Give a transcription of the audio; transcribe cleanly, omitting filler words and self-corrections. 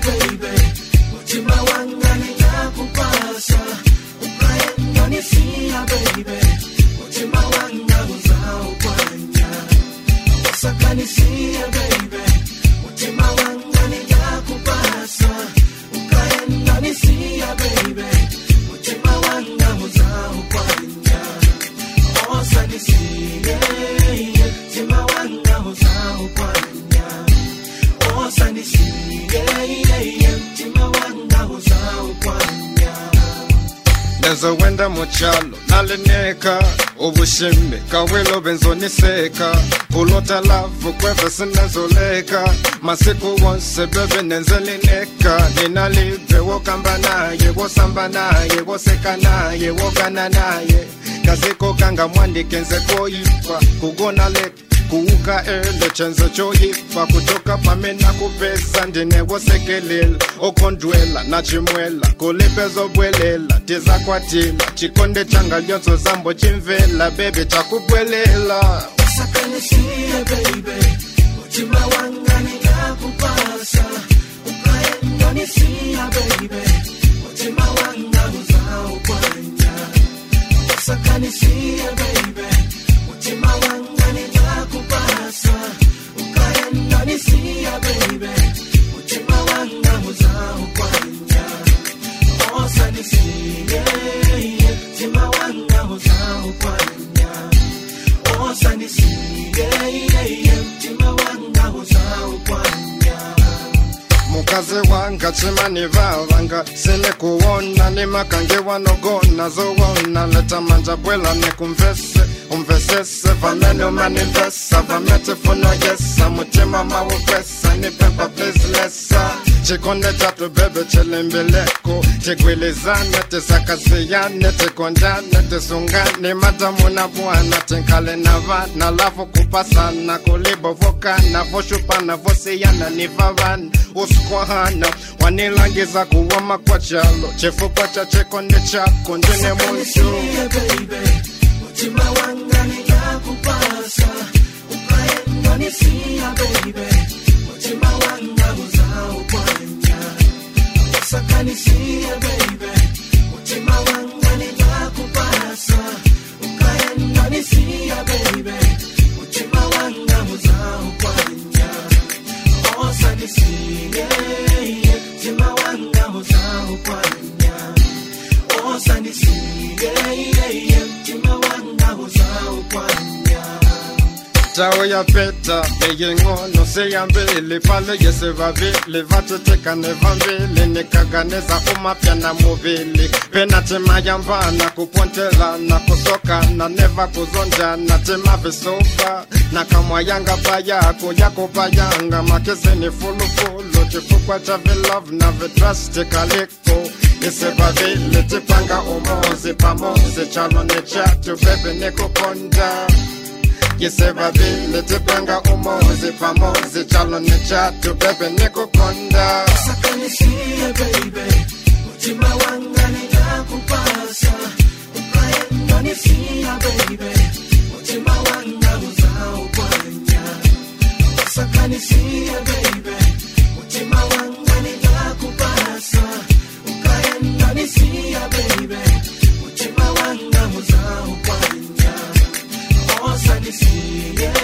baby mutima wanga ninakupasa ukaenda nisia baby mutima wanga uzaupanya wasakanisia baby mutima wanga ninakupasa ukaenda nisia baby mutima wanga uzaupanya osanisia mutima wanga uzaupanya osanisia mutima wanga uzaupanya Nezo wenda muchalo nalineka ubushimbe kawelo benzoniseka kulota lavu kweve sinezoleka masiku wonse bebe nenzelineka ninalive wokamba naye wosamba naye woseka naye wogana naye kaziko kanga mwandikenze koyifa kugona leka kuuka ele chenzo choyifa kutoka pamena kupesa ndine wosekelela okondwela na chimwela kulipezo bwelela tiza kwatila chikonde changa lyonzo zambo chimvela bebe chakubwelela usakanisia baby mutima wanga ninakupasa ukaenda nisia baby mutima wanga uzaupanya usakanisia baby mutima wanga ninakupasa ukaenda nisia baby mutima wanga uzaupanya osanisia mutima wanga uzaupanya osanisia mutima wanga uzaupanya mukazi wanga chimani vavanga sine kuona ni makange wanogona zowona leta manja bwela nikumvese umvesese vameno manivesa vamete funo yesa mutima mawukwesa ni pepa please lesa chikonde chatu bebe chilimbeleko chigwilizane tisakasiyane tikondane tisungane matamuna bwana tinkale na vana lafu kupasana kulibovokana voshupana vosiyana nivavana uskwahana wanilangiza kuwama kwa chalo chifukwa cha chikonde chako ndine munsu mutima wanga ninakupasa ukaenda nisia baby mutima wanga uzaupanya usakanisia baby mutima wanga ninakupasa ukaenda nisia baby mutima wanga uzaupanya osanisia mutima wanga uzaupanya osanisia mutima wanga uzaupanya Chao ya peta, beyengo, no se yambele pale yese vavele, vatete nevambele, nekaganeza umapya na mobile. Pena tema yambana kupontela na kusoka na neva kuzonja na tema vesofa. Na kama yanga payako yako payanga makese ni fulu chifukwa chave love na vetrust kaleko. Yese vavele tipanga omoze pamoze chalo ne chatu bebe neko konda. Yeseva vile tipanga umoze pamoze chalo ne chatu bebe neko konda usakanisia baby mutima wanga ninakupasa ukaenda nisia baby mutima wanga uzaupanya usakanisia baby mutima wanga ninakupasa ukaenda nisia baby mutima wanga uzaupanya osanisia